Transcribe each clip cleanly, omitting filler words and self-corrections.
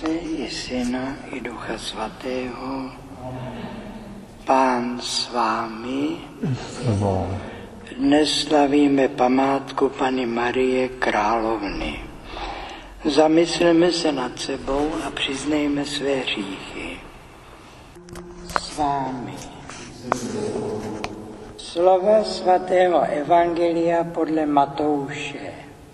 Otce i Syna i Ducha Svatého. Pán s vámi. Dnes slavíme památku Panny Marie Královny. Zamysleme se nad sebou a přiznejme své hříchy. S vámi. Slova svatého Evangelia podle Matouše.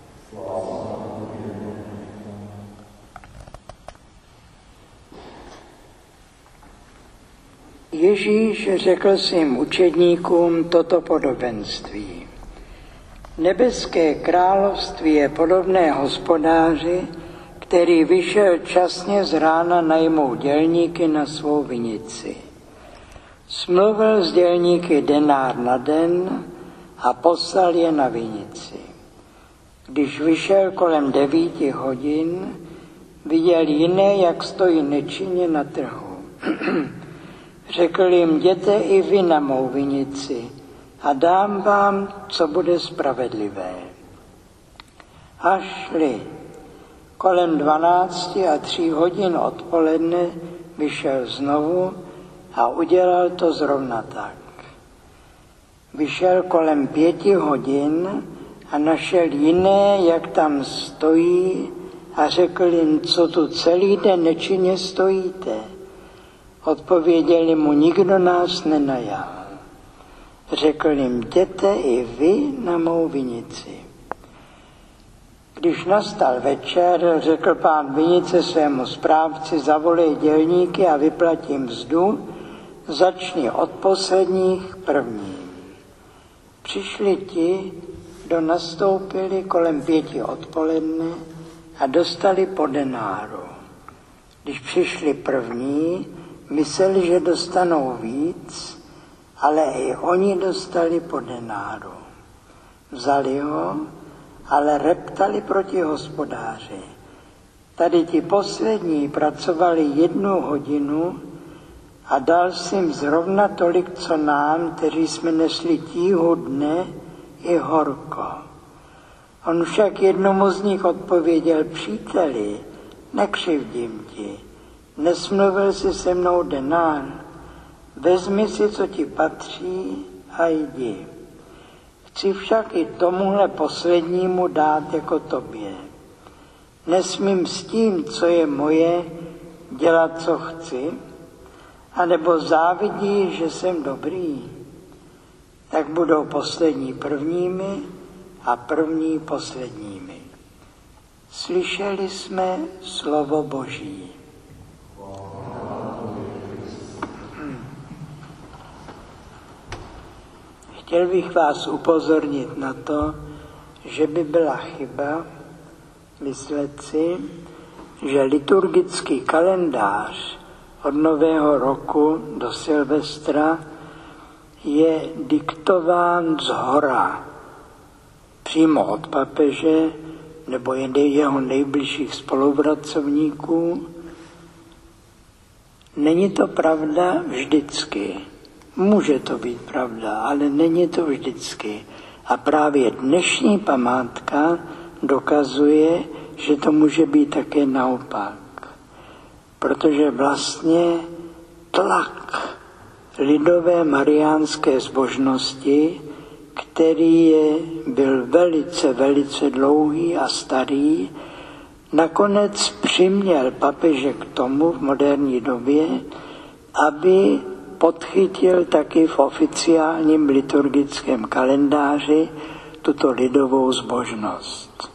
Ježíš řekl svým učedníkům toto podobenství. Nebeské království je podobné hospodáři, který vyšel časně z rána najmout dělníky na svou vinici. Smluvil s dělníky denár na den a poslal je na vinici. Když vyšel kolem 9 hodin, viděl jiné, jak stojí nečinně na trhu. Řekl jim, jděte i vy na mou vinici a dám vám, co bude spravedlivé. A šli. Kolem 12 a 3 hodin odpoledne vyšel znovu a udělal to zrovna tak. Vyšel kolem 5 hodin a našel jiné, jak tam stojí, a řekl jim, co tu celý den nečinně stojíte. Odpověděli mu, nikdo nás nenajal. Řekl jim, jděte i vy na mou vinici. Když nastal večer, řekl pán vinice svému správci, zavolej dělníky a vyplatí mzdu, začni od posledních prvním. Přišli ti, kdo nastoupili kolem 5 odpoledne a dostali po denáru. Když přišli první, mysleli, že dostanou víc, ale i oni dostali po denáru. Vzali ho, ale reptali proti hospodáři. Tady ti poslední pracovali 1 hodinu a dal si jim zrovna tolik, co nám, kteří jsme nesli tíhu dne i horko. On však jednomu z nich odpověděl, příteli, nekřivdím ti, nesmluvil si se mnou denár, vezmi si, co ti patří a jdi. Chci však i tomuhle poslednímu dát jako tobě. Nesmím s tím, co je moje, dělat, co chci, anebo závidí, že jsem dobrý. Tak budou poslední prvními a první posledními. Slyšeli jsme slovo Boží. Chtěl bych vás upozornit na to, že by byla chyba myslet si, že liturgický kalendář od Nového roku do Silvestra je diktován zhora, přímo od papeže nebo jeho nejbližších spolupracovníků. Není to pravda vždycky. Může to být pravda, ale není to vždycky. A právě dnešní památka dokazuje, že to může být také naopak. Protože vlastně tlak lidové mariánské zbožnosti, který byl velice, velice dlouhý a starý, nakonec přiměl papeže k tomu v moderní době, aby podchytil taky v oficiálním liturgickém kalendáři tuto lidovou zbožnost.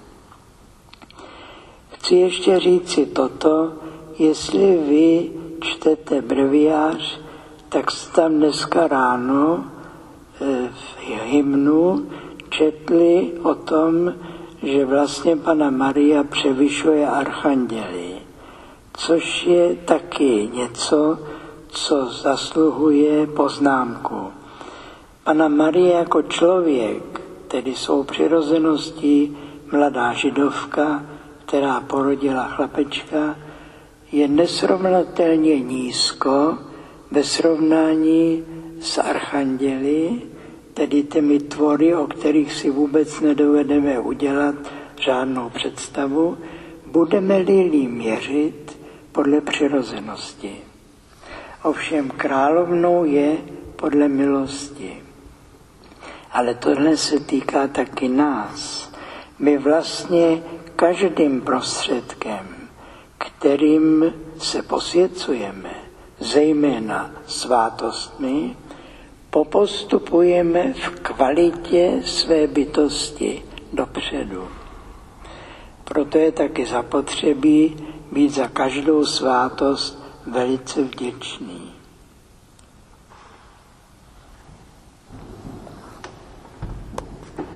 Chci ještě říci toto, jestli vy čtete breviář, tak jste tam dneska ráno v hymnu četli o tom, že vlastně Panna Maria převyšuje archanděly, což je taky něco, co zasluhuje poznámku. Panna Marie jako člověk, tedy svou přirozeností mladá židovka, která porodila chlapečka, je nesrovnatelně nízko ve srovnání s archanděli, tedy těmi tvory, o kterých si vůbec nedovedeme udělat žádnou představu, budeme-li měřit podle přirozenosti. Ovšem královnou je podle milosti. Ale tohle se týká taky nás. My vlastně každým prostředkem, kterým se posvěcujeme, zejména svátostmi, popostupujeme v kvalitě své bytosti dopředu. Proto je taky zapotřebí být za každou svátost velice vděčný.